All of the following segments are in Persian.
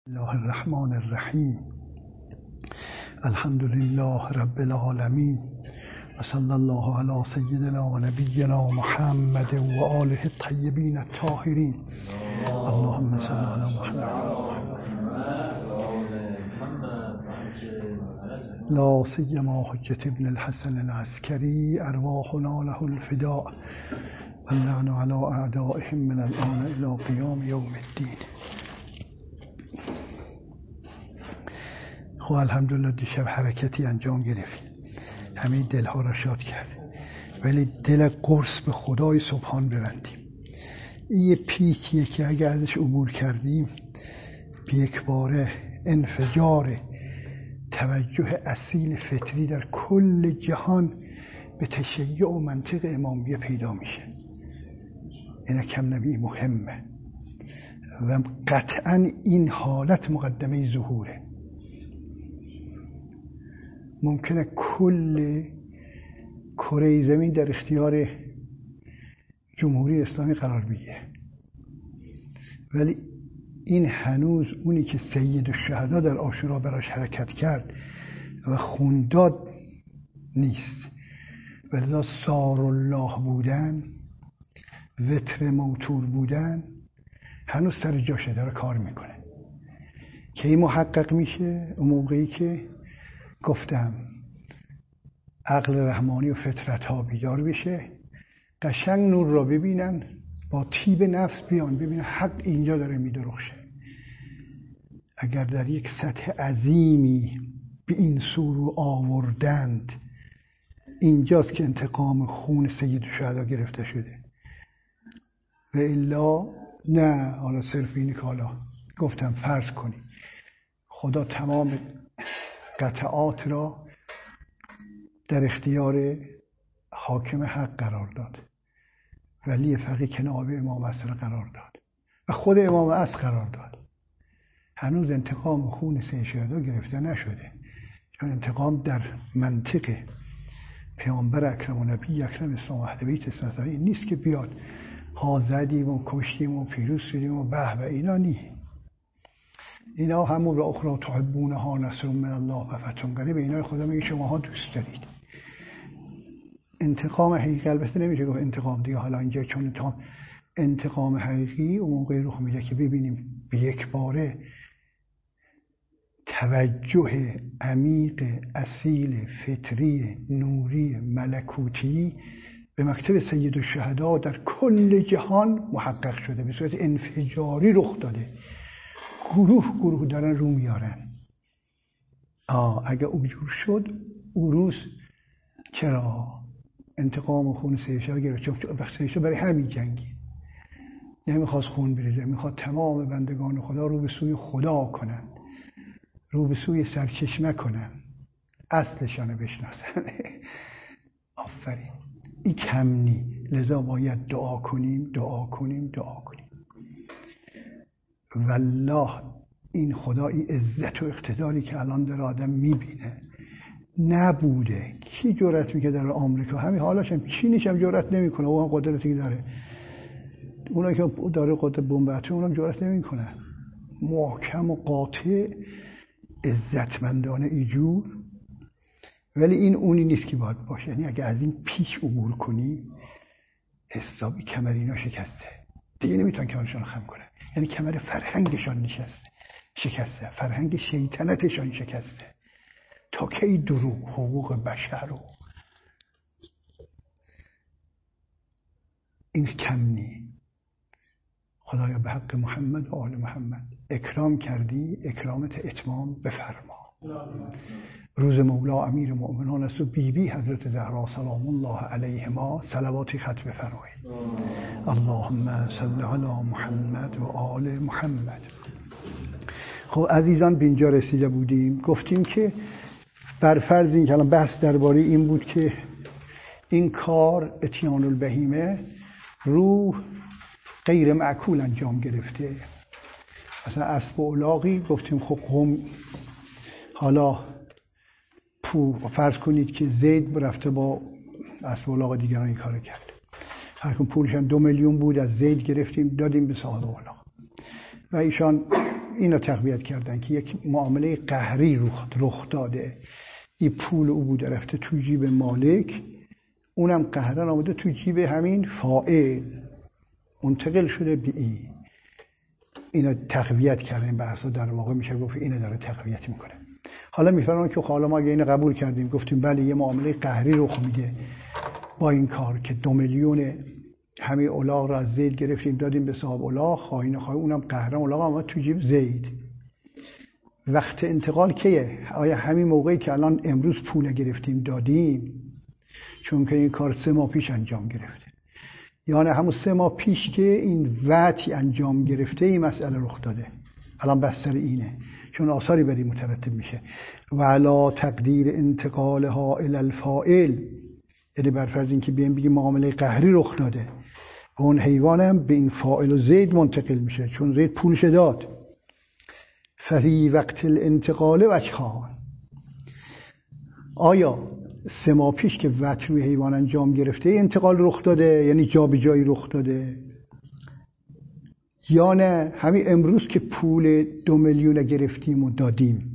الله الرحمن الرحیم. الحمد لله رب العالمین و صلی الله علی سیدنا و نبینا محمد و آله الطیبین الطاهرین. اللهم صل علی محمد لا سیما حجة ابن الحسن العسکری ارواحنا له الفداء واللعن على اعدائهم من الآن الى قیام یوم الدین. خب الحمدلله دیشب حرکتی انجام گرفتیم، همه دلها را شاد کرد، ولی دل قرص به خدای سبحان ببندیم. این یه پیکیه که اگه ازش عبور کردیم به یک باره انفجار توجه اصیل فطری در کل جهان به تشیع و منطق امامیه پیدا میشه. این کم نبی مهمه و قطعا این حالت مقدمه ظهوره. ممکنه کل کره زمین در اختیار جمهوری اسلامی قرار بگیره، ولی این هنوز اونی که سید الشهدا در عاشورا براش حرکت کرد و خون داد نیست. ولذا سار الله بودن، وتر موتور بودن هنوز سر جاشه، داره کار میکنه. که این محقق میشه اون موقعی که گفتم عقل رحمانی و فطرت ها بیدار بشه، قشنگ نور را ببینن، با طیب نفس بیان ببینن حق اینجا داره میدرخشه. اگر در یک سطح عظیمی به این سو آوردند، اینجاست که انتقام خون سید الشهدا گرفته شده. و الا نه. حالا صرف اینی که حالا گفتم فرض کنیم خدا تمام قطعات را در اختیار حاکم حق قرار داد، ولی فقیه کناب امام عصر قرار داد و خود امام عصر قرار داد. هنوز انتقام خون سید شهدا گرفته نشده، چون انتقام در منطق پیامبر اکرم و نبی اکرم اسلام و اهل بیت اسلام نیست که بیاد ها زدیم و کشتیم و پیروز شدیم و به و اینا نی. اینا همون و اخرى تحبونها نصر من الله و فتح قریب. اینا خدا میگه شماها دوست دارید. انتقام حقیقی البته نمیشه گفت انتقام دیگه، حالا اینجا چون انتقام حقیقی اون موقع رخ میده که ببینیم به یک باره توجه عمیق اصیل فطری نوری ملکوتی به مکتب سید الشهدا در کل جهان محقق شده، به صورت انفجاری رخ داده. گروه دارن رو میارن. اگه اونجور شد اروس چرا انتقام خون سید شهدا گرفت؟ چون سید شهدا برای همین جنگی نمیخواست خون بریزه، میخواد تمام بندگان خدا رو به سوی خدا کنن، رو به سوی سرچشمه کنن، اصلشانو بشناسن. آفرین. این کم نی. لذا باید دعا کنیم. والله این خدایی عزت و اقتداری که الان در آدم میبینه نبوده. کی جرأت میکنه در آمریکا؟ همین حالاش هم چینیش هم جرأت نمیکنه، اون هم قدرتی داره. اونایی که داره قدرت بمب اتمی اونم جرأت نمیکنه. محکم و قاطع عزتمندانه ایجور. ولی این اونی نیست که باید باشه. یعنی اگه از این پیش عبور کنی حسابی کمر اینا شکسته دیگه، نمیتونن کمرشون خم کنن. یعنی کمر فرهنگشان شکسته، فرهنگ شیطنتشان شکسته. تا کی دروغ حقوق بشر و این کم نی. خدایا به حق محمد و آل محمد اکرام کردی، اکرامت اتمام بفرما. روز مولا امیر مؤمنان است و بیبی حضرت زهرا سلام الله علیهما صلواتی خط بفرمایید. اللهم صل علی محمد و آل محمد. خب عزیزان به اینجا رسیده بودیم، گفتیم که بر فرض این که الان بحث درباره این بود که این کار اتیان البهیمه روح غیر معقول انجام گرفته. مثلا اسب و الاغی گفتیم خب قوم، حالا فرض کنید که زید رفته با اسب و الاغ دیگران این کارو کرد، هر کدوم پولشان 2 میلیون بود، از زید گرفتیم دادیم به صاحب الاغ و ایشان اینو تقویت کردن که یک معامله قهری رخ داده، این پول او بوده رفته تو جیب مالک، اونم قهرن آمده تو جیب همین فاعل منتقل شده به این. اینو تقویت کردن بحثا در واقع میشه گفت اینو داره تقویت میکنه. حالا میفرمان که حالا ما اگه اینو قبول کردیم گفتیم بله یه معامله قهری رخ میده با این کار که 2 میلیون همه الاغ رو از زید گرفتیم دادیم به صاحب الاغ، خواهی نخواهی اونم قهرن الاغ آمد تو جیب زید. وقت انتقال کیه؟ آیا همین موقعی که الان امروز پول گرفتیم دادیم؟ چون که این کار 3 ماه پیش انجام گرفته، یعنی همون 3 ماه پیش که این وعدی انجام گرفته این مسئله رخ داده. الان بستر اینه چون آثاری بری مترتب میشه. و علا تقدیر انتقالها الی الفاعل، یعنی بر فرض اینکه بیایم بگیم معامله قهری رخ داده و اون حیوانم به این فاعل و زید منتقل میشه چون زید پولش داد. ففی وقت الانتقال وجهان، آیا 3 ماه پیش که وعد روی حیوان انجام گرفته انتقال رخ داده یعنی جا به جایی رخ داده، یا نه همین امروز که پول 2 میلیون گرفتیم و دادیم؟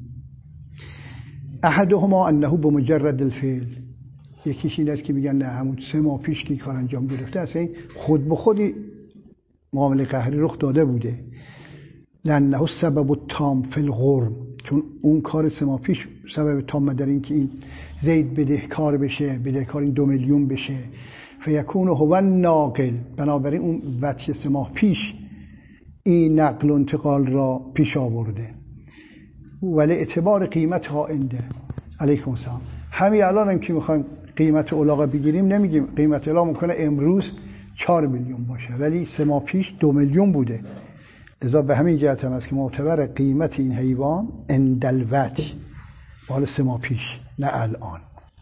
احدهما انه بمجرد الفعل، یکیش این است که میگن نه همون 3 ماه پیش که کار انجام گرفته اصلا خود به خودی معامله قهری رخ داده بوده. لانه سبب التام فی الغرم، چون اون کار 3 ماه پیش سبب تام در این که این زید بدهکار بشه، بدهکار این 2 میلیون بشه، فیکون هو الناقل، بنابراین اون وقتی 3 ماه پیش این نقل و انتقال را پیش آورده. ولی اعتبار قیمتها عنده. علیکم السلام. همین الان هم که میخوایم قیمت الاغ بگیریم نمیگیم قیمت الاغ ممکنه امروز 4 میلیون باشه ولی 3 ماه پیش 2 میلیون بوده. لذا به همین جهت هم است که معتبر قیمت این حیوان اندلوت مال 3 ماه پیش نه الان.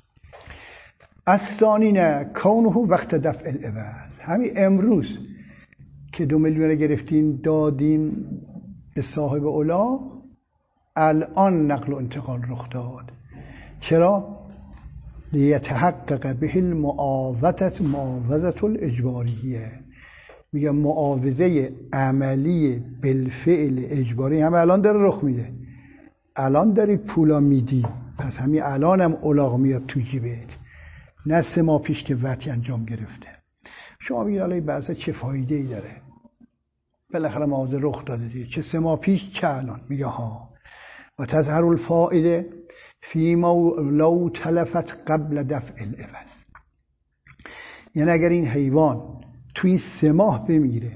اصلانی نه کونه وقت دفع العوض، همین امروز که 2 میلیون گرفتیم دادیم به صاحب الاغ، الان نقل و انتقال رخ داد. چرا؟ لیتحقق به المعاوضة الاجباریه، میگم معاوضه عملی بالفعل اجباری هم الان داره رخ میده. الان داری پولا میدی، پس همین الان هم الاغ میاد تو جیبت، نه 3 ماه پیش که وعدی انجام گرفته. شما میگید الان بعضا چه فایده ای داره؟ بالاخره معاوضه رخ داده دیگه، چه 3 ماه پیش چه الان. میگه ها و تظهر الفائده فیما لو تلفت قبل دفع العوض، یعنی اگر این حیوان توی 3 ماه بمیره،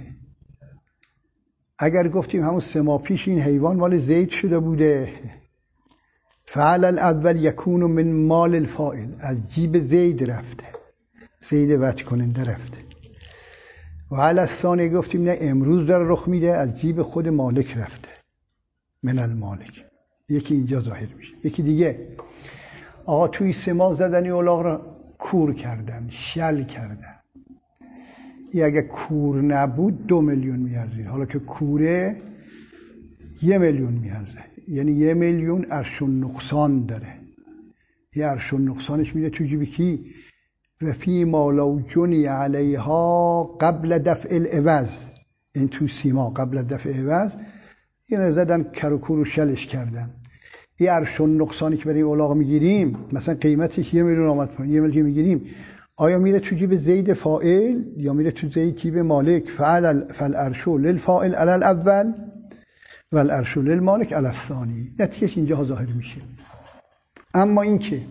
اگر گفتیم همون 3 ماه پیش این حیوان مال زید شده بوده، فعل الاول یکون من مال الفاعل، از جیب زید رفته، زید وعد کننده رفته. و علی الثانی گفتیم نه امروز داره رخ میده، از جیب خود مالک رفته، من المالک. یکی اینجا ظاهر میشه. یکی دیگه آقا توی 3 ماه زدنی الاغ را کور کردن، شل کردن. این اگه کور نبود 2 میلیون میارزید، حالا که کوره 1 میلیون میارزه، یعنی 1 میلیون ارش و نقصان داره. یه ارش و نقصانش میره تو جیب کی؟ و فی ما لو جنی علیها قبل دفع العوض، این تو 3 ماه قبل دفع عوض یعنی زدن کرکور و شلش کردن. این ارش و نقصانی که برای الاغ میگیریم، مثلا قیمتش 1 میلیون آمد پایین، 1 میلیون میگیریم، آیا میره تو جیب زید فاعل یا میره تو جیب مالک؟ فالارش للفاعل علی الاول و الارش للمالک علی الثانی. نتیجهش اینجا ظاهر میشه. اما این که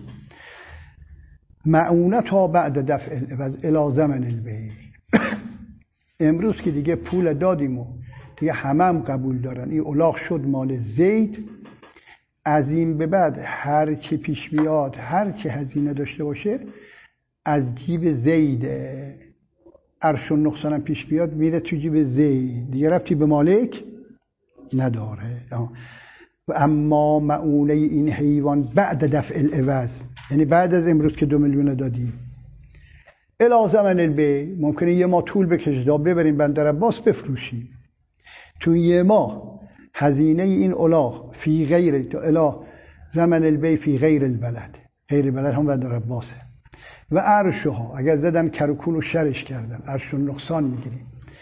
معونتها بعد دفع العوض الی زمن البیع، امروز که دیگه پول دادیم و دیگه همه قبول دارن این الاغ شد مال زید، از این به بعد هر چی پیش بیاد، هر چی هزینه داشته باشه از جیب زید، ارش و نقصانم پیش بیاد میره تو جیب زید، دیگه ربطی به مالک نداره. و اما معونه این حیوان بعد دفع العوض، یعنی بعد از امروز که 2 میلیون دادیم، الی زمن البیع، ممکنه 1 ماه طول بکشه تا ببریم بندر عباس بفروشیم. تو 1 ماه هزینه این الاغ فی غیر الی زمن البیع فی غیر البلد، غیر البلد هم بندر عباسه. و ارشها اگر زدن کرکون و شرش کردن، ارش و نقصان میگیریم.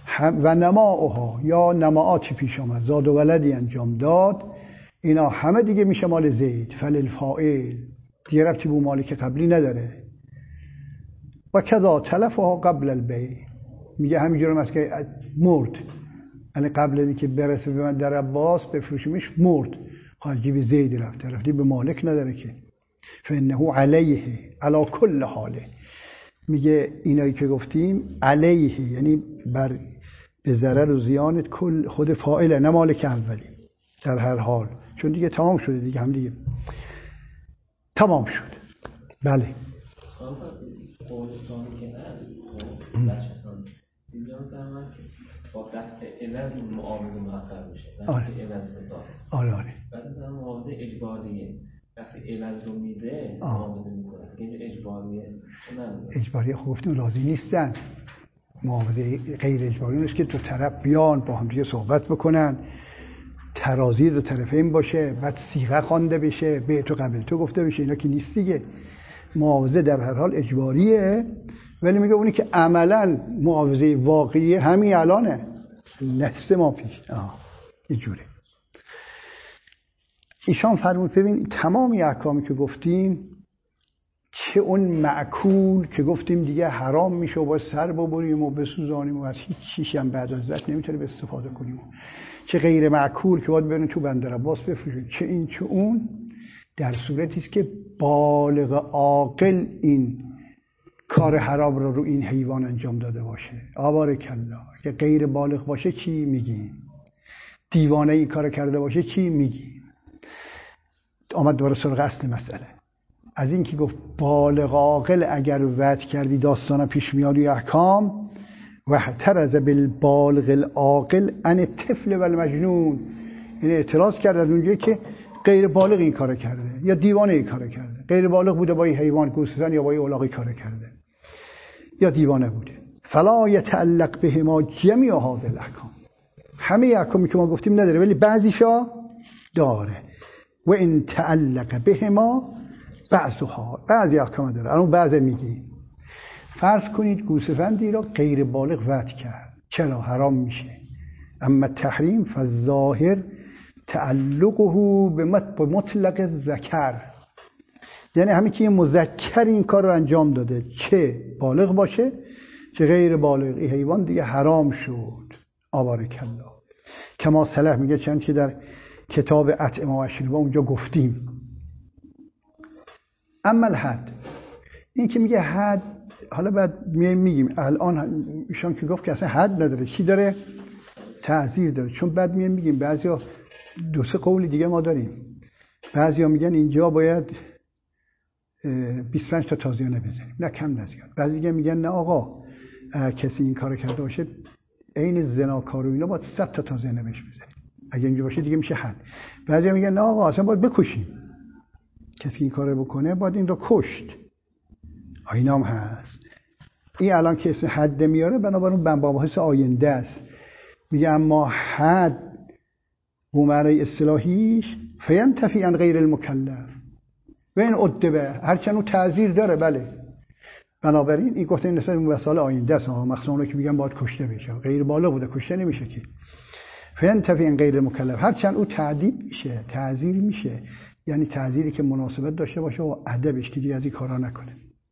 و نماؤها یا نماعاتی پیش آمد، زاد و ولدی انجام داد، اینا همه دیگه میشه مال زید. فللفاعل دیگه ربطی به مالک قبلی نداره. و کذا تلفها قبل البیع، میگه همینجوری است که مرد، یعنی قبل از اینکه برسه به من در عباس بفروشیمش مرد، خارجی به زید رفتی به مالک نداره که. فانه علیه علی کل حاله، میگه اینایی که گفتیم علیه یعنی بر به ضرر و زیان کل خود فاعله، نه مالک اولی، در هر حال، چون دیگه تمام شده دیگه، هم دیگه تمام شد. بله قولستانی که هست بچه‌سان دیگران فرمان که با دفع عوض معاوضه محقق میشه، دفع عوض رو داره. آره بعد در معاوضه اجباریه، دفع عوض رو میده معاوضه میکنه، اینجا اجباریه. اجباریه خب گفتیم راضی نیستن. معاوضه غیر اجباری نیست که دو طرف بیان با هم دیگه صحبت بکنن، ترازی دو طرفین باشه، بعد صیغه خوانده بشه، به تو قبل تو گفته بشه، اینا که نیست دیگه. معاوضه در هر حال اجباریه، ولی میگه اونی که عملا معاوضه واقعی همین الانه، نه 3 ماه پیش. اینجوره. ایشان فرمود ببین تمامی احکامی که گفتیم، چه اون معکول که گفتیم دیگه حرام میشه و باید سر ببریم و بسوزانیم و از هیچ چیزی هم بعد از وقت نمیتونه به استفاده کنیم، چه غیر معکول که باید بریم تو بندر عباس بفروشیم، چه این چه اون، در صورتی است که بالغ عاقل این کار حرام رو این حیوان انجام داده باشه. آبارک الله. که غیر بالغ باشه چی میگی؟ دیوانه این کار کرده باشه چی میگی؟ آمد دوباره سراغ اصل مسئله. از این که گفت بالغ عاقل اگر وعد کردی داستانا پیش میاد و احکام، و احترز بالبالغ العاقل عن الطفل و المجنون، این اعتراض کرد از اونجایی که غیر بالغ این کار کرده یا دیوانه این کار کرده. غیر بالغ بوده با این حیوان گوسفند یا با این الاغ کار کرده یا دیوانه بوده. فلا یتعلق بهما جمیع هذه الاحکام، همه احکامی که ما گفتیم نداره ولی بعضیشا داره. و ان تعلق بهما بعضها، بعضی احکام داره. الان بعضی میگی فرض کنید گوسفندی را غیر بالغ وعد کرد، چرا حرام میشه؟ اما تحریم فالظاهر تعلقه به مطلق ذکر، یعنی همین که یه مذکر این کار رو انجام داده، چه بالغ باشه چه غیر بالغ، این حیوان دیگه حرام شد. آبارک الله. کما سلف میگه، چند که در کتاب اطعمه و اشربه اونجا گفتیم. اما الحد، این که میگه حد، حالا بعد میگیم الان ایشان که گفت که اصلا حد نداره، چی داره؟ تعزیر داره. چون بعد میگیم بعضیا 2-3 قول دیگه ما داریم. بعضیا میگن اینجا باید 25 تا تازیانه بزنیم، نه کم نه زیاد. بعضی دیگه میگن نه آقا، کسی این کارو کرده باشه عین زناکار و اینا باید 100 تا تازیانه بهش بزنیم، اگه اینجا باشه دیگه میشه حد. بعضیا میگن نه آقا اصلا باید بکشیم، کسی این کارو بکنه باید این رو کشت. اینام هست. این الان که اسم حد میاره بنابراین بنبابحث آینده است. میگه اما حد به معنی اصطلاحیش فینتفی عن غیر المکلف و این ادبه، هرچند اون تعزیر داره بله، بنابراین این گفته این نسبت به مسائل آینده است. مخصوصا اونایی که میگن باید کشته بشه، غیر بالغ بوده کشته نمیشه که. فینتفی عن غیر المکلف، هرچند اون تعذیب میشه، تعزیر میشه، یعنی تعزیری که مناسبت داشته باشه و ادبش که دیگه از این کارا نکنه.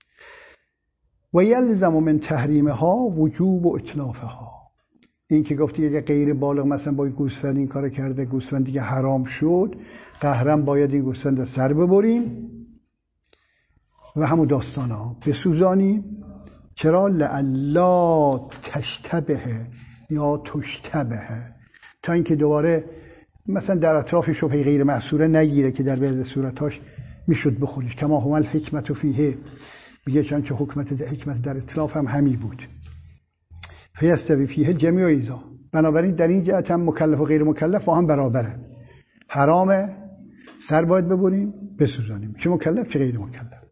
و یلزم من تحریمها وجوب و اتلافها، این که گفتی اگه غیر بالغ مثلا با گوسفند این کارو کرده، گوسفند دیگه حرام شد، قهرن باید این گوسفند سر ببریم و همون داستانا بسوزانیم. چرا؟ لعلا تشتبه یا تشتبه، تا اینکه دوباره مثلا در اطراف شبهه غیر محصوره نگیره که در بعضی صورتاش میشد بخوریش. کما هم الحکمت فیه، میگه چون که حکمت در اطلاف هم همی بود. فیستوی فیه جمیع ایزا، بنابراین در این جهت هم مکلف و غیر مکلف با هم برابره. حرامه سر باید ببریم بسوزانیم، چه مکلف چه غیر مکلف.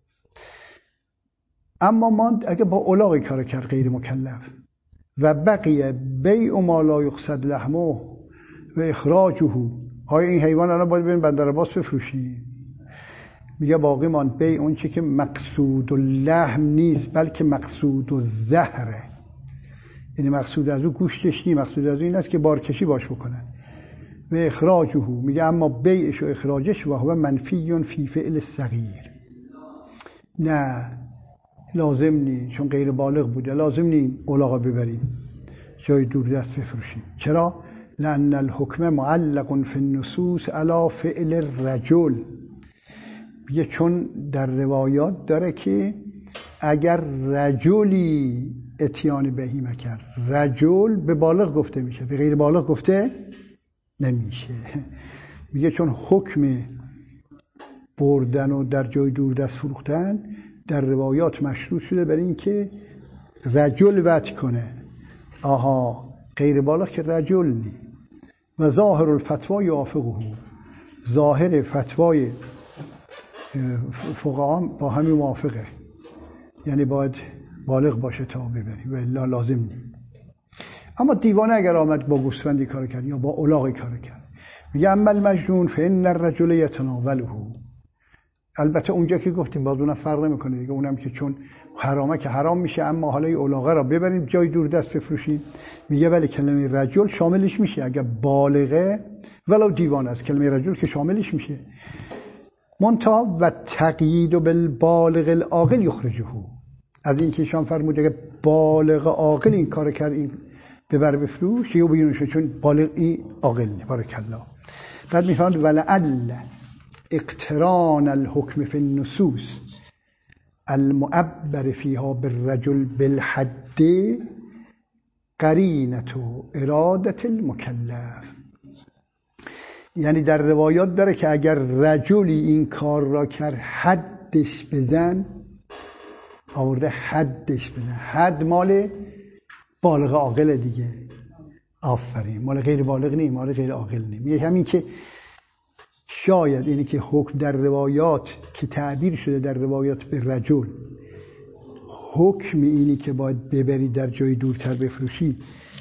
اما ما اگه با الاغی کار کرد غیر مکلف و بقیه بیع ما لا یقصد لحمه و اخراجه، آیا این حیوان الان باید بریم بندر عباس بفروشیم؟ میگه باقی مان بیع اون چی که مقصود اللحم نیست بلکه مقصود الزهره، یعنی مقصود از او گوشتش نی، مقصود از او این است که بارکشی باش بکنن. و اخراجه، میگه اما بیعش و اخراجش و هو منفی فی فعل الصغیر، نه لازم نی، چون غیر بالغ بوده لازم نی الاغا ببریم جای دور دست بفروشیم. چرا؟ لأن الحکم معلق فی النصوص علی فعل الرجل، میگه چون در روایات داره که اگر رجلی اتیان بهیمه کرد، رجل به بالغ گفته میشه، به غیر بالغ گفته نمیشه. میگه چون حکم بردن و در جای دور دست فروختن در روایات مشروط شده برای این که رجل وجه کنه. آها، غیر بالغ که رجل نی. و ظاهر الفتوا یوافقه، ظاهر فتوای فقها با همین موافقه، یعنی باید بالغ باشه تا ببری و الا لازم نی. اما دیوانه اگر آمد با گوسفندی کار کرد یا با الاغی کار کرد، میگه اما المجنون فإن الرجل یتناوله. البته اونجا که گفتیم باز اونم فرق نمیکنه دیگه، اونم که چون حرامه که حرام میشه، اما حالا این الاغه را ببریم جای دور دست بفروشیم. میگه ولی کلمه رجل شاملش میشه اگر بالغه ولو دیوانه است، کلمه رجل که شاملش میشه. منتها و تقیید بالبالغ العاقل یخرجه، از این که شان فرموده که بالغ عاقل این کار کرد این ببر بفروش یا بیرونش، چون بالغ این عاقل نه. بارک الله. بعد میفرماید ولعل اقتران الحکم فی النصوص المعبر فیها بالرجل بالحد قرینة اراده المکلف، یعنی در روایات داره که اگر رجلی این کار را کرد حدش بزن، آورده حدش بزن، حد مال بالغ عاقل دیگه، آفرین، مال غیر بالغ نیم، مال غیر عاقل نیم. میگه همین که شاید اینی که حکم در روایات که تعبیر شده در روایات به رجل، حکم اینی که باید ببری در جای دورتر بفروشی،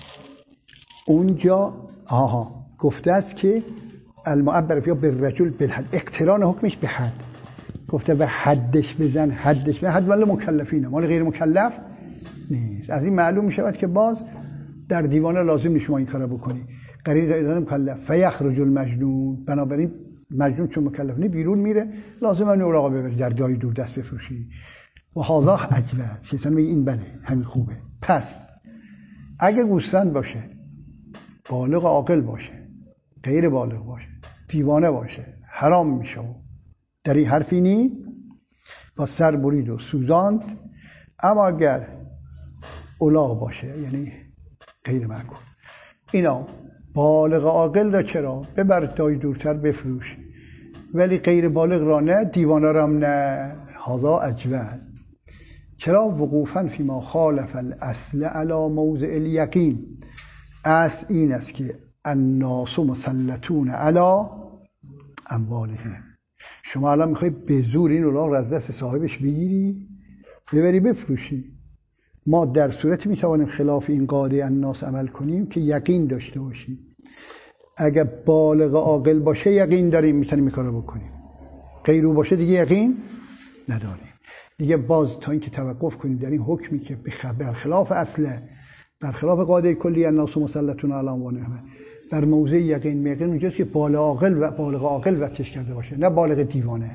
اونجا گفته است که المعبر فیها بالرجل بالحد، اقتران حکمش به حد، گفته به حدش بزن، حدش بزن، حد مال مکلفینه، مال غیر مکلف نیست. از این معلوم می شود که باز در دیوانه لازم نیست شما این کارو بکنی، غیر مکلف. فیخرج المجنون، بنابراین مجنون چون مکلف نیست بیرون میره، لازم ان الاغا ببری در جای دور دست بفروشی. و هذا عجبه، چیزا میگه این بله، همین خوبه. پس اگه گوسفند باشه، بالغ عاقل باشه، غیر بالغ باشه، دیوانه باشه، حرام میشه. در این حرفی نی، با سر برید و سوزاند. اما اگر الاغ باشه، یعنی غیر معقول، اینا بالغ عاقل را چرا ببر جای دورتر بفروش، ولی غیر بالغ را نه، دیوانه را نه. هذا اجود. چرا؟ وقوفا فيما خالف الاصل على موضع اليقین. اصل این است که الناس مسلطون علی اموالهم. شما الان میخوای به زور این الاغ را از دست صاحبش بگیری ببری بفروشی. ما در صورتی میتوانیم خلاف این قاعده الناس عمل کنیم که یقین داشته باشیم. اگر بالغ عاقل باشه یقین داریم میتونیم این کارو بکنیم، غیر او باشه دیگه یقین نداریم. دیگه باز تا اینکه توقف کنیم در این حکمی که بر خلاف اصله، در خلاف قاعده کلی الناس مسلطون علی اموالهم، در موضع یقین میقین اونجاست که بالغ عاقل وقتش کرده باشه، نه بالغ دیوانه.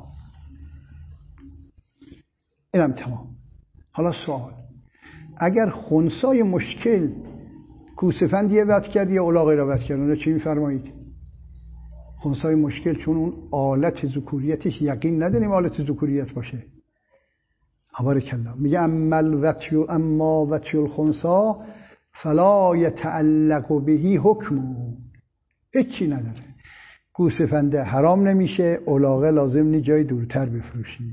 اینم تمام. حالا سوال، اگر خنثای مشکل گوسفندی وقت کرد یا الاغی را وقت کرد، اونجا چی میفرمایید؟ خنثای مشکل چون اون آلت ذکوریتش یقین نداریم آلت ذکوریت باشه. بارک الله. میگه اما وطی الخنثا فلا یتعلق بهی حکم، هیچی نداره. گوسفنده حرام نمیشه، الاغه لازم نی جای دورتر بفروشی.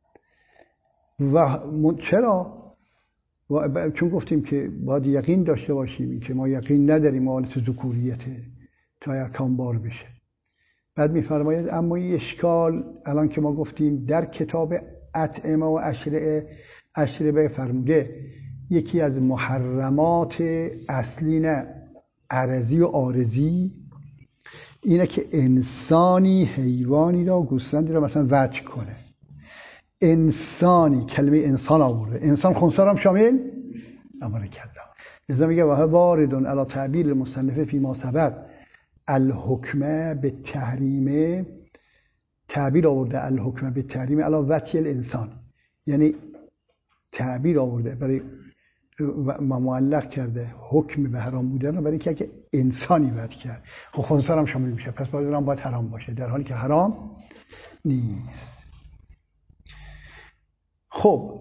و چرا؟ چون گفتیم که باید یقین داشته باشیم که ما یقین نداریم آلت ذکوریته تا یکان بار بشه. بعد میفرماید اما این اشکال الان که ما گفتیم در کتاب اطعمه و اشربه فرموده یکی از محرمات اصلی نه عرضی و عارضی اینه که انسانی حیوانی را گوسفندی را مثلا وجه کنه. انسانی، کلمه انسان آورده، انسان خنثی را هم شامل بارک الله. لذا میگه واه وارد علی تعبیر المصنف فی ما سبق الحکمه به تحریم، تعبیر آورده الحکمه به تحریم علی وجه الانسان، یعنی تعبیر آورده برای معلق کرده حکم به حرام بودن رو برای که انسانی وجه کرد. خب خنثی هم شامل میشه، پس باید حرام باشه در حالی که حرام نیست. خب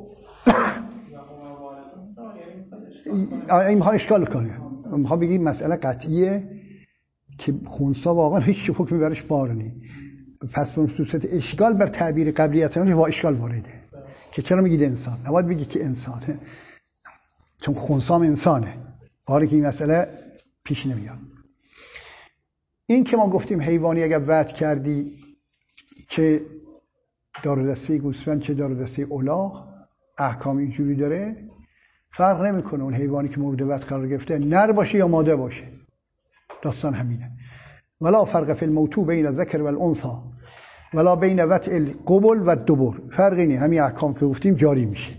این میخواد اشکال کنه، میخواد بگی مسئله قطعیه که خنثی واقعا هیچ حکمی برش بار نیست، پس به صورت اشکال بر تعبیر قبلیتون با اشکال وارده که چرا میگید انسان، نباید بگی که انسانه چون خنثی هم انسانه، باره که این مسئله پیش نمیاد. این که ما گفتیم حیوانی اگر وعد کردی که دار و دسته گوسفند چه دار و دسته الاغ احکام اینجوری داره، فرق نمیکنه اون حیوانی که مورد وعد قرار گرفته نر باشه یا ماده باشه، داستان همینه. ولا فرق فی الموتو بین الذکر و الانثی ولا بین وطء القبل و الدبر، فرقی نیست، همین احکام که گفتیم جاری میشه.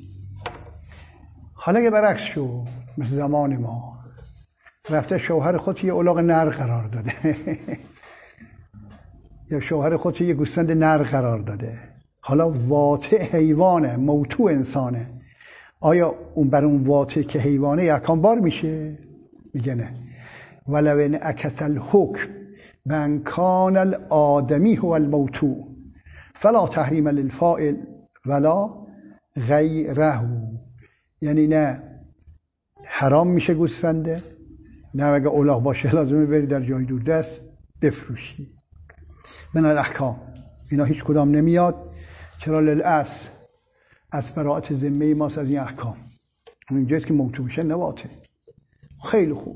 حالا که برعکس شو، مثل زمان ما رفته شوهر خود یه الاغ نر قرار داده یا شوهر خود یه گوسفند نر قرار داده، حالا واطع حیوانه موتو انسانه، آیا اون بر اون واطع که حیوانه احکام بار میشه؟ میگه نه. ولو ان اکس الحکم من کان الآدمی هو الموتو فلا تحریم للفاعل ولا غیره، یعنی نه حرام میشه گوسفنده، نه اگه الاغ باشه لازمه بری در جای دور دست بفروشی. من الاحکام اینا هیچ کدام نمیاد، چرا؟ للأس از براءت ذمه ماست از این احکام، اونجاست که موتو میشه نواته. خیلی خوب.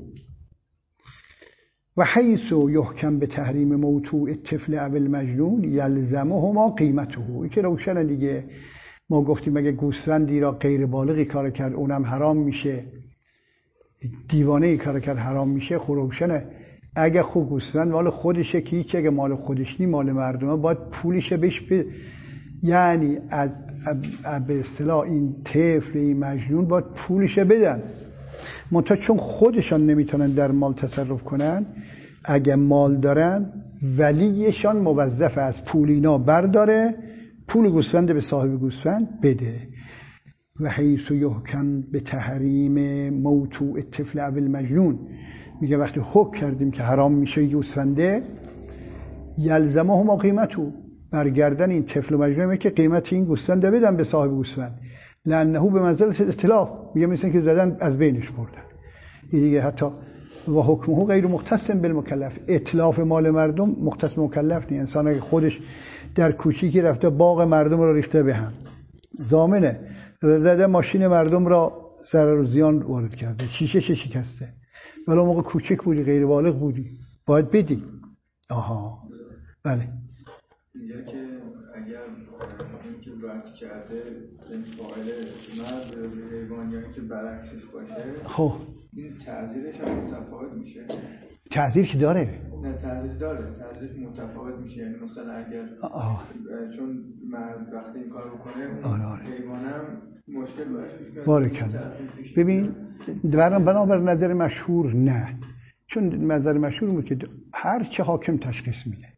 و حیث یحکم به تحریم موتوع الطفل او المجنون یلزمهما قیمته، این که روشنه دیگه. ما گفتیم اگه گوسفندی را غیر بالغی کار کرد اونم حرام میشه، دیوانه کار کرد حرام میشه، خب روشنه اگه خوب گوسفند مال خودشه که هیچ، اگه مال خودش نی مال مردمه باید پولشه بهش یعنی از به اصطلاح این طفل این مجنون باید پولشه بدن، منتها چون خودشان نمیتونن در مال تصرف کنن، اگه مال دارن ولیشان موظف از پول اینا برداره، پول گوسفند به صاحب گوسفند بده. و حیث یحکم به تحریم موتوع الطفل او المجنون، میگه وقتی حکم کردیم که حرام میشه گوسفنده، یلزمهما قیمته، برگردن این طفل و مجنون که قیمت این گوسفند بدن به صاحب گوسفند، لانه به منزله اتلاف، میگه مثل که زدن از بینش بردن. این دیگه حتی و حکمه غیر مختص بالمکلف، اتلاف مال مردم مختص به مکلف نیست. انسان اگه خودش در کوچیکی رفته باغ مردم رو ریخته به هم، ضامنه زده ماشین مردم را ضرر و زیان وارد کرده، شیشه شکسته، ولی موقع کوچک بودی غیر بالغ بودی باید بدی. آها بله. اینجا که اگر این که وعد کرده این فاعل مرد حیوان یا که برعکسش باشه، خب این تعزیرش هم متفاوت میشه؟ تعزیر که داره؟ نه تعزیر داره، تعزیرش متفاوت میشه. یعنی مثلا اگر چون مرد وقتی این کار بکنه حیوانم مشکل براش پیش میاد. ببین بنابر نظر مشهور نه، چون نظر مشهور بود که هر چه حاکم تشخیص میده.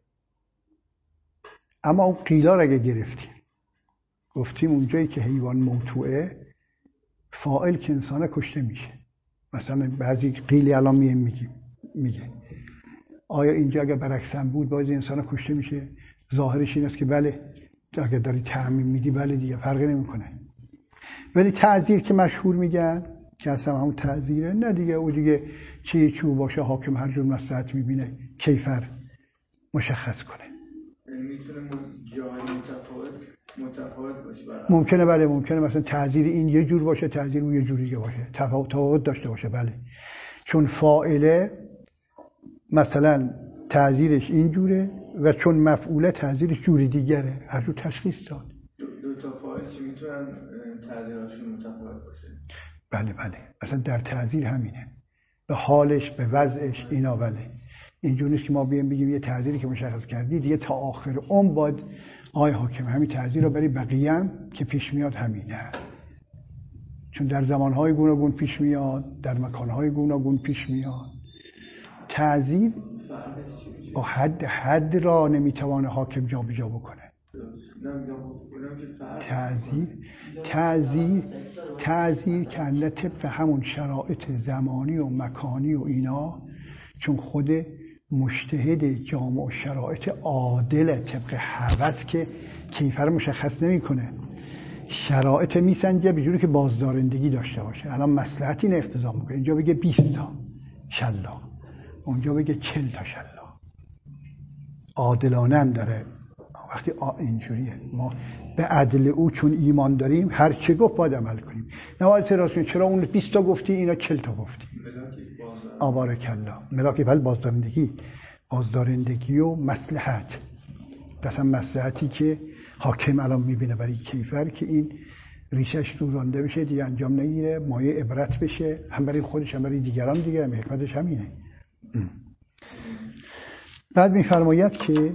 اما اون قیلا رو اگه گرفتیم گفتیم اونجایی که حیوان موتوعه فاعل که انسانه کشته میشه، مثلا بعضی قیلی الان میگه آیا اینجا اگه برعکس هم بود باید انسان کشته میشه؟ ظاهرش این است که بله، اگه داری تعمیم میدی بله دیگه فرقی نمیکنه. ولی تعزیر که مشهور میگن که اصلا همون تعزیره، نه دیگه او دیگه چی چوب باشه حاکم هر جور مصلحت میبینه کیفر مشخص کنه. میتونه جای متفاوت باشه. ممکنه بله، ممکنه مثلا تعزیر این یه جور باشه تعزیر اون یه جور دیگه باشه، تفاوت داشته باشه بله، چون فاعله مثلا تعزیرش این جوره و چون مفعوله تعزیرش جوری دیگره، هر جور تشخیص داد. دو تا فاعل چی میتونن تعزیرشون متفاوت باشه؟ بله بله، اصلا در تعزیر همینه، به حالش به وضعش اینا. بله اینجوری نیست که ما بگیم یه تعزیری که مشخص کردی دیگه تا آخر عمر باید آی حاکم همین تعزیر رو بری، بقیه هم که پیش میاد همینه. چون در زمانهای گوناگون پیش میاد، در مکانهای گوناگون پیش میاد. تعزیر با حد را نمیتوانه حاکم جا به جا بکنه. تعزیر که طبق همون شرایط زمانی و مکانی و اینا، چون خود مجتهد جامع و شرایط عادل طبق هوس که کیفر رو مشخص نمیکنه، شرایط میسنجه به جوری که بازدارندگی داشته باشه. الان مصلحت این اقتضا میکنه اینجا بگه 20 تا شلاق، اونجا بگه 40 تا شلاق. عادلانه هم داره. وقتی اینجوریه ما به عدل او چون ایمان داریم، هر چه گفت باید عمل کنیم. نباید اعتراض کنیم چرا اون 20 تا گفتی اینا 40 تا گفتی. بارک الله. ملاک بل بازدارندگی و مصلحت. مثلا مصلحتی که حاکم الان میبینه برای کیفر که این ریشش سوزانده بشه دیگه انجام نگیره، مایه عبرت بشه، هم برای خودش هم برای دیگران دیگه، هم حکمتش همینه. بعد میفرماید که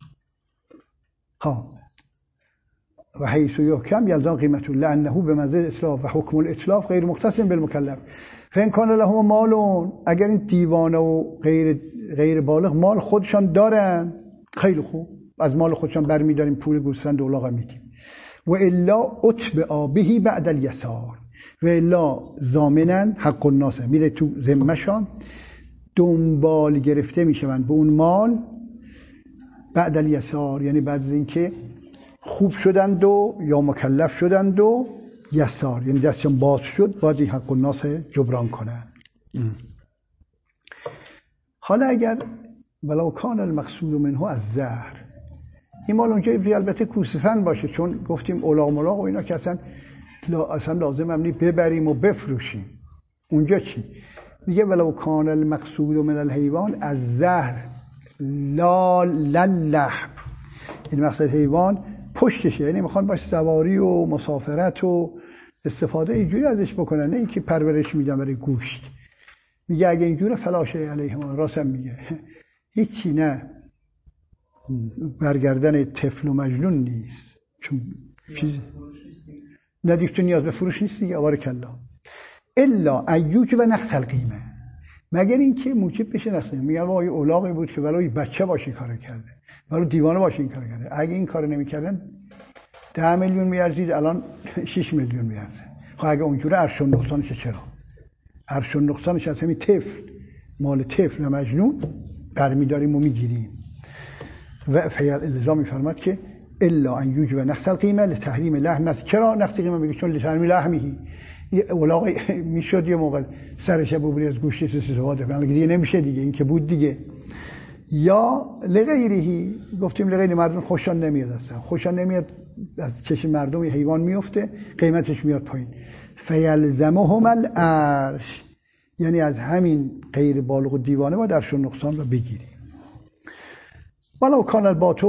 و حیث یحکم یلزم قیمت لانه به منزله اطلاف و حکم الاطلاف غیر مختص بالمکلف فان کان لهم مال. اگر این دیوانه و غیر بالغ مال خودشان دارن، خیلی خوب، از مال خودشان برمیداریم پول گوسفند و الاغ میدیم. و الا اتبع به بعد الیسار. و الا ضامنن حق الناس، میره تو ذمه‌شان، دنبال گرفته میشن به اون مال بعد الیسار، یعنی بعد از اینکه خوب شدند و یا مکلف شدند و یسار، یعنی دستشان باز شد، باید این حق الناس جبران کنن. حالا اگر ولو کان المقصود منه از زهر، این مال اونجا البته کوسفند باشه، چون گفتیم اولاغ ملاغ و اینا که اصلا لازم هم نی ببریم و بفروشیم. اونجا چی میگه؟ ولو کان المقصود من الحیوان از زهر لا للحم، این مقصد حیوان پشتشه، یعنی میخوان باش سواری و مسافرت و استفاده اینجوری ازش بکنن، نه اینکه پرورش میدن برای گوشت. میگه اگه اینجوره فلاشه علیهم، راستم میگه هیچی نه، برگردن طفل و مجنون نیست، چون چیز ندیش تو نیاز به فروش نیست دیگه. بارک الله. الا ایوج و نقص القیمه، مگر اینکه موجب بشه نقص. میگه وای اولاغی بود که ولای بچه باشه کارو کرده، ولای دیوانه باشه این کارو کرده، اگه این کارو نمیکردن 10 میلیون میارزید، الان 6 میلیون میارزه. خب اگه اونجوره عرش و نقصانش چرا؟ عرش و نقصانش از همین طفل، مال طفل و مجنون برمیداریم و میگیریم. و فیل الزام میفرماد که الا ان یوجب نقص القیمه لتحریم لحم. چرا نقص قیمه میگه؟ چون لتحریم لحمه، اولاغ میشد یه موقع سرش ببری از گوشت استفاده کنه، دیگه نمیشه دیگه، این که بود دیگه. یا لغیرهی، گفتیم لغیر مردم خوششان نمیاد، اصلا خوششان نمیاد، از چشم مردم حیوان میفته، قیمتش میاد پایین. فیلزمهم العرش، یعنی از همین غیر بالغ و دیوانه ما درش نقصان رو بگیریم. ولو کان الباطل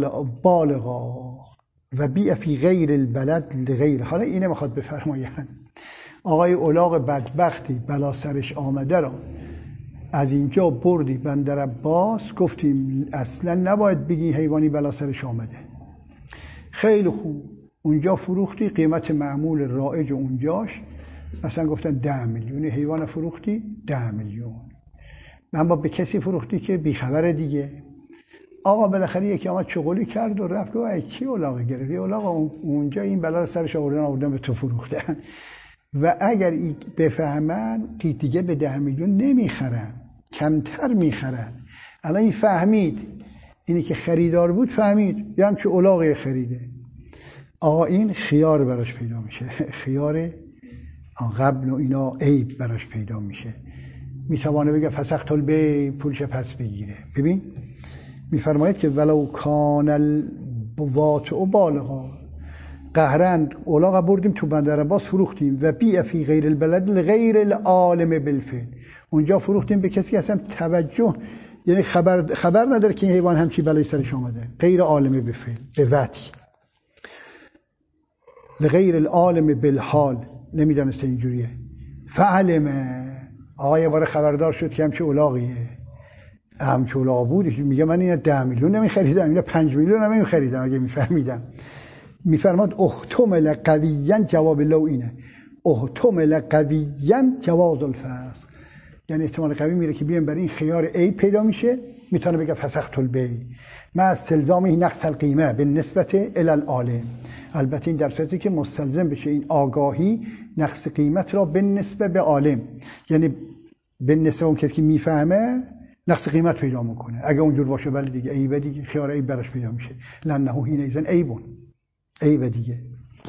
بالغا و بیع فی غیر البلد لغیر. حالا اینه میخواد بفرمایند آقای اولاغ بدبختی بلا سرش آمده را از اینجا بردی بندر عباس، گفتیم اصلا نباید بگی حیوانی بلا سرش آمده. خیلی خوب، اونجا فروختی، قیمت معمول رایج اونجاش مثلا گفتن 10 میلیون، حیوان فروختی 10 میلیون، اما به کسی فروختی که بیخبره دیگه. آقا بالاخره یکی آمد چغلی کرد و رفت گفت چی اولاغ گرفتی؟ اولاغ اونجا این بلا رو سرش آوردن به تو فروختن. و اگر بفهمن دیگه به 10 میلیون نمیخرن، کمتر میخرن. الان این فهمید، اینی که خریدار بود فهمید یا هم که اولاغی خریده، آقا این خیار براش پیدا میشه، خیار قبل و اینا عیب براش پیدا میشه، میتوانه بگه فسخت البیع، پولش پس بگیره. ببین میفرماید که ولو کان الواطع بالغا، قهرن اولاغ بردیم تو بندر عباس فروختیم و بیع فی غیر البلد لغیر العالم بالفعل، اونجا فروختیم به کسی اصلا توجه، یعنی خبر نداره که این حیوان همچی بلای سرش آمده، غیر عالم بالفعل، به وطی لغیر العالم بالحال، نمیدونسته اینجوریه. فعلمه، آقای بار خبردار شد که همچی اولاغیه، همچی اولاغ بود، میگه من این 10 میلیون نمیخریدم، این 5 میلیون هم نمیخریدم. اگه میفهمیدم میفرماد احتمل قویاً، جواب لو اینه، احتمل قویاً جواز الفسخ، یعنی احتمال قوی میره که بیان برای این خیار A پیدا میشه، میتونه بگه فسخت البیع مع استلزامه نقص القیمه به نسبت الی العالم. البته این در صورتی که مستلزم بشه این آگاهی نقص قیمت را به نسبت به عالم، یعنی به نسبت اون کسی که میفهمه نقص قیمت پیدا میکنه. اگه اونجور باشه ولی دیگه عیب دیگه، خیار عیب براش پیدا میشه، لانه حینئذ عیبون، عیب دیگه.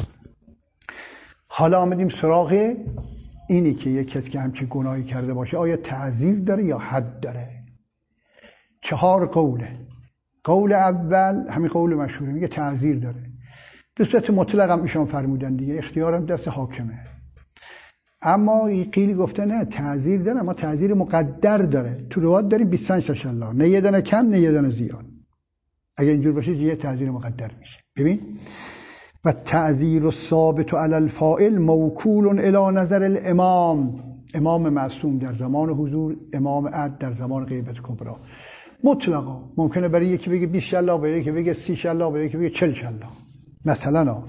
حالا آمدیم سراغ اینی که یک کسی که همچین گناهی کرده باشه آیا تعزیر داره یا حد داره. 4 قوله. قول اول همین قول مشهوره، میگه تعزیر داره. به صورت مطلق هم ایشان فرمودن دیگه، اختیارم دست حاکمه. اما قیلی گفته نه تعزیر داره، اما تعزیر مقدر داره. تو روایت داریم 25 تا شلاق، نه یه دونه کم نه یه دونه زیاد. اگه اینجور باشه یه تعزیر مقدر میشه. ببین و تعزیر الثابت علی الفاعل موکول الی نظر الامام، امام معصوم در زمان حضور، امام عدل در زمان غیبت کبرا. مطلقا ممکنه برای یکی بگه 20 شلاق، برای یکی بگه 30 شلاق، برای یکی بگه 40 شلاق مثلا.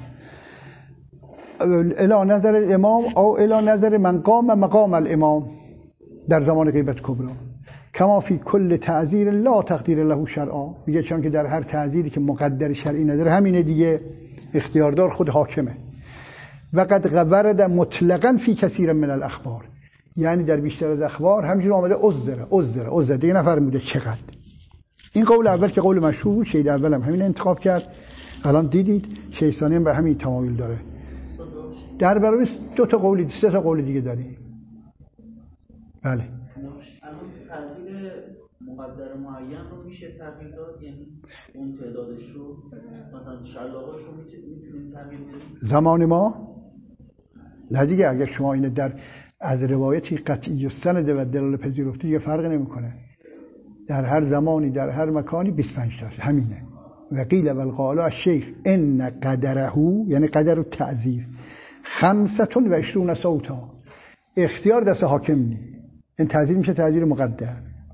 الی نظر الامام او الی نظر من قام مقام الامام در زمان غیبت کبرا. کما فی کل تعزیر لا تقدیر له شرعا، میگه چون که در هر تعزیری که مقدر شرعی نداره همینه دیگه، اختیاردار خود حاکمه. و قد ورد مطلقا فی کثیر من الاخبار، یعنی در بیشتر از اخبار همینجور آمده عذر دیگه نفرموده چقدر. این قول اول که قول مشهور، شهید اول هم همین انتخاب کرد. الان دیدید شهید ثانی هم به همین تمایل داره. در برابر 2 تا قول 3 تا قول دیگه داریم. بله الان تعزیر مقدر معین رو میشه تغییر داد، یعنی اون تعدادش رو مثلا شلاقاش رو میتونیم تغییر بدیم زمان ما؟ نه دیگه، اگر شما اینه در از روایتی قطعی و سند و دلاله پذیرفته دیگه فرق نمیکنه. در هر زمانی در هر مکانی 25 تا همینه. و قیل و القال الشیخ ان قدره، یعنی قدر التعزیر 25 صوتا، اختیار دست حاکم نی. این تعزیر میشه تعزیر مقدر.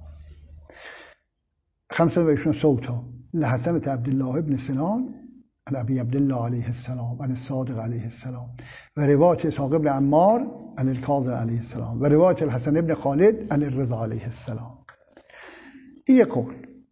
25 صوتا لحسن عبدالله ابن سنان عن ابی عبدالله علیه السلام عن الصادق علیه السلام و روایت اسحاق ابن عمار عن الکاظم علیه السلام و روایت الحسن ابن خالد عن الرضا علیه السلام. این قول.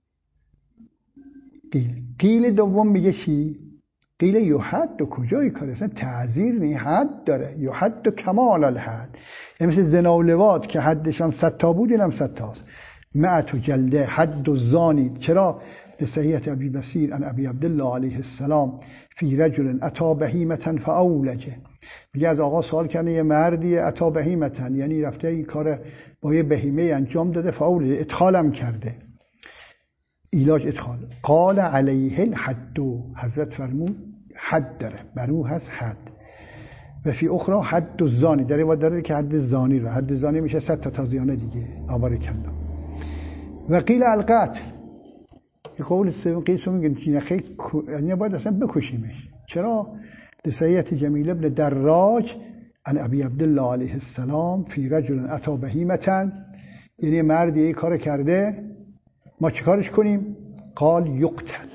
قیل دوم میگه چی؟ قیل یحد و کجای کار اصلا تعزیر نی، حد داره. یحد و کمال الحد، یعنی مثل زنا و لواط که حدشان 100 تا بود، اینم 100 تاست. مئة جلده حد الزانی. چرا؟ لصحیح ابی بصیر عن ابی عبدالله علیه السلام فی رجل اتی بهیمة فاولجه. میگه از آقا سوال کنه یه مردی اتی بهیمة، یعنی رفته این کار با یه بهیمه انجام داده، فاولجه ادخالم کرده، ایلاج ادخال. قال علیه الحد، حضرت فرمود حد داره، برو هست حد. و فی اخرى حد الزانی، در روایت داره که حد زانی رو، حد زانی میشه 100 تا تازیانه دیگه. آبار کلا. و قیل القتل، یه قول سوم قیس میگه خیلی یعنی باید اصلا بکشیمش. چرا؟ لصحیح جمیل ابن دراج عن ابی عبدالله علیه السلام فی رجل اتی بهیمة، یعنی مردی این کار کرده، ما چه کارش کنیم؟ قال یقتل.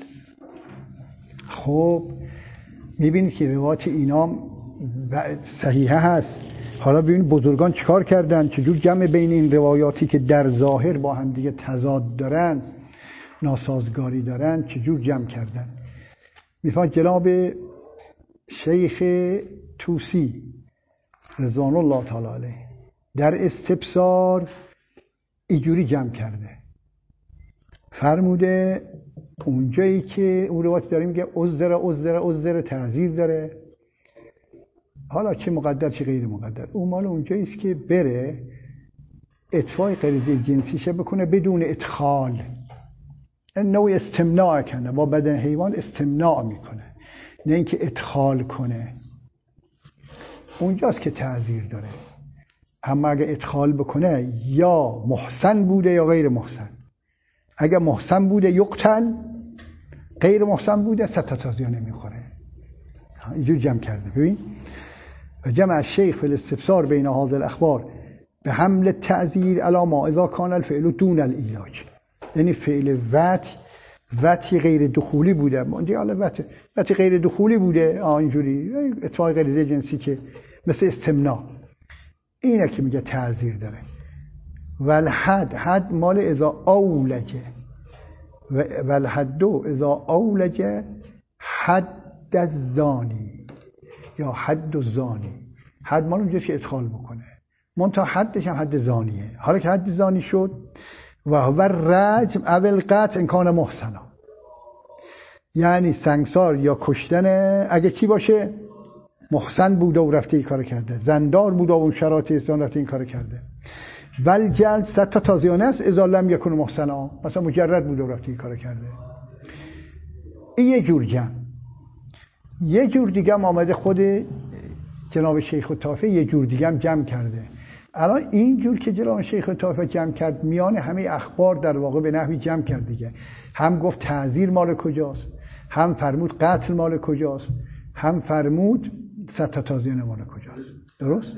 خب میبینید که روایت اینام صحیحه هست. حالا ببینید بزرگان چیکار کردن، چجور جمع بین این روایاتی که در ظاهر با هم دیگه تضاد دارن، ناسازگاری دارن، چجور جمع کردن. میفرماید جناب شیخ طوسی رضوان الله تعالی علیه در استبصار اینجوری جمع کرده، فرموده اونجایی که اون روایت داره میگه عذر تعزیر داره، حالا چه مقدر چه غیر مقدر، اون مال اونجایی است که بره اطفای غریزه جنسیشه بکنه بدون ادخال، نوع استمناع کنه، با بدن حیوان استمناع میکنه، نه اینکه ادخال کنه. اونجاست که تعزیر داره. اما اگه ادخال بکنه یا محسن بوده یا غیر محسن. اگه محسن بوده یقتل، غیر محسن بوده 100 تا تازیانه میخوره. اینجور جمع کرده. ببین و جمع الشیخ فی الاستفسار بین هذه الاخبار به حمل تعزیر علی ما اذا کان الفعل دون العلاج، یعنی فعل وتی غیر دخولی بوده، ماندی حالا وتی غیر دخولی بوده، اینجوری اتفاق غریزه جنسی که مثل استمناء. اینه که میگه تعزیر داره. والحد، حد مال اذا اولجه، والحد اذا اولجه حد الزانی یا حد الزانی. حد مال اونجاست که ادخال بکنه، منتها حدش هم حد زانیه. حالا که حد زانی شد و هو الرجم او القطع ان کان محسنا، یعنی سنگسار یا کشتن اگه چی باشه؟ محسن بوده و رفته این کار کرده، زندار بوده و اون شرایط احسان رفته این کار کرده. ول جلد 100 تا تازیانه است اذا لم یکن محسنا، مثلا مجرد بوده و رفته این کار کرده. این یه جور جمع. یه جور دیگه هم آمده خود جناب شیخ الطائفه یه جور دیگه هم جمع کرده. الان این جور که جناب شیخ الطائفه جمع کرد میان همه اخبار در واقع به نحوی جمع کرد دیگه. هم گفت تعزیر مال کجاست، هم فرمود قتل مال کجاست، هم فرمود 100 تا تازیانه مال کجاست. درست؟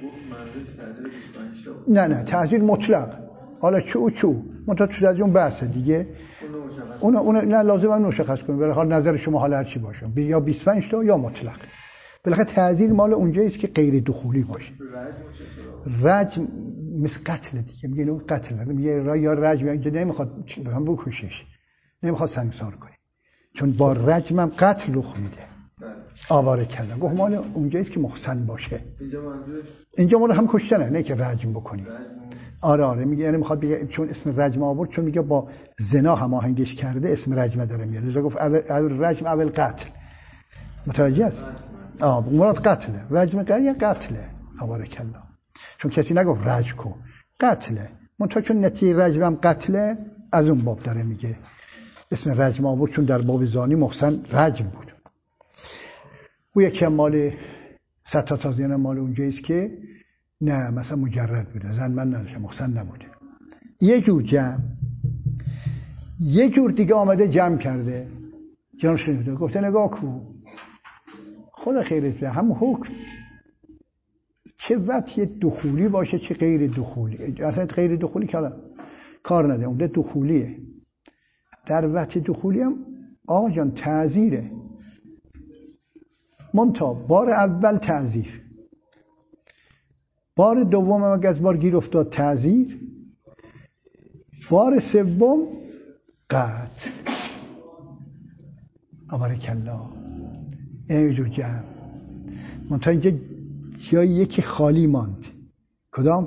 نه تعزیر مطلق. حالا چو منتها تو از اون بحثه دیگه. اون نه لازم هم مشخص کنیم. به هر حال نظر شما حالا هر چی باشه، یا 25 تا یا مطلق. بالاخره تعزیر مال اونجایی است که غیر دخولی باشه. رجم مثل قتل دیگه، میگه اینو قتل، میگه یا رجم اینجا نمیخواد هم بکشش، نمیخواد سنگسار کنی، چون با رجم هم قتل رخ میده. آواره کردن گفت مال اونجایی است که محسن باشه. اینجا مال هم کشتنه، نه که رجم بکنی. آره میگه، یعنی میخواد بگه چون اسم رجم آورد، چون میگه با زنا هماهنگش کرده اسم رجم داره میاره، لذا گفت اول رجم اول قتل. متوجه است؟ مراد قتله. رجم قتله. بارک الله. چون کسی نگفت رجم کن، قتله. منتها چون نتیجه رجم هم قتله، از اون باب داره میگه اسم رجم آورد، چون در باب زانی محسن رجم بود. او یکی مال 100 تا تازیانه مال اونجاییست که نه مثلا مجرد بوده، زن من نداشته، محسن نبوده. یه جور جمع. یه جور دیگه آمده جمع کرده، جانش نمیده، گفته نگاه کو خدا خیرت بده، هم حکم چه وقتی دخولی باشه چه غیر دخولی. اصلا غیر دخولی کار نده، اونده دخولیه. در وقت دخولی هم آقا جان تعزیره، منتها بار اول تعزیر، بار دوم هم اگه از بار گیر افتاد تعزیر، بار سوم قتل. بارک الله. این جور جمع. منتها اینجا جایی یکی خالی ماند. کدام؟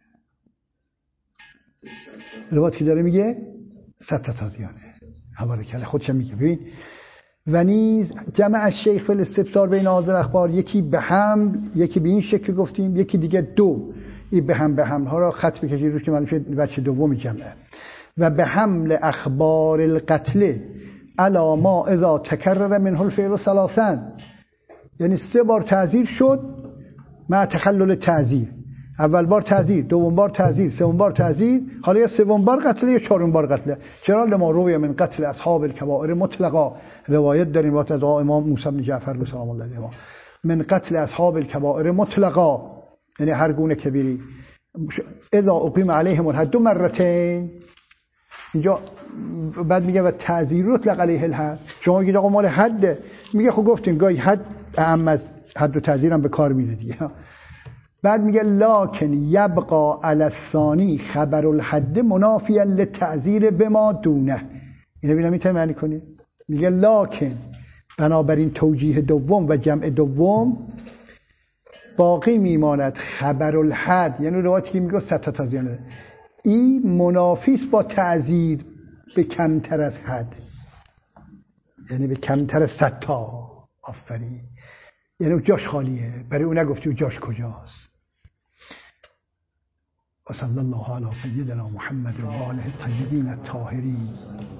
روایت که داره میگه 100 تا تازیانه. بارک الله. خودش میگه ببین و نیز جمع الشیخ فی الاستفسار بین هذه الاخبار، یکی به هم، یکی به این شکل گفتیم، یکی دیگه دو. این به هم ها را خط بکشید روش که معلوم شد بچه دوم جمعه. و به حمل اخبار القتل علی ما اذا تکرر منه الفعل ثلاثا، یعنی 3 بار تعزیر شد مع تخلل تعزیر. اول بار تعزیر، دوم بار تعزیر، سوم بار تعزیر، حالا یا سوم بار قتل یا چهارم بار قتل. چرا؟ لما روی من قتل اصحاب الکبائر مطلقا، روایت داریم وقت از امام موسی بن جعفر سلام الله علیه، من قتل اصحاب الکبائر مطلقا، یعنی هر گونه کبیری. اذا اقیم علیهم الحد مرتين، اینجا بعد میگه و تعزیر اطلق علیه الحد. شما میگید آقا مال حد، میگه خب گفتیم گاهی حد اهم از حد و تعزیر هم به کار میره دیگه. بعد میگه لکن یبقى علی الثانی خبر الحد منافیا للتعزیر بما دونه. اینو ببینم میتونی معنی کنی؟ میگه لکن بنابراین توجیه دوم و جمع دوم باقی میماند خبر الحد، یعنی روایتی که میگه 100 تا تازیانه، این منافیس با تعزیر به کمتر از حد، یعنی به کمتر از 100 تا. آفرین. یعنی جاش خالیه، برای اون نگفتی جاش کجاست. و صلی الله علی سیدنا محمد و آله الطیبین الطاهرین.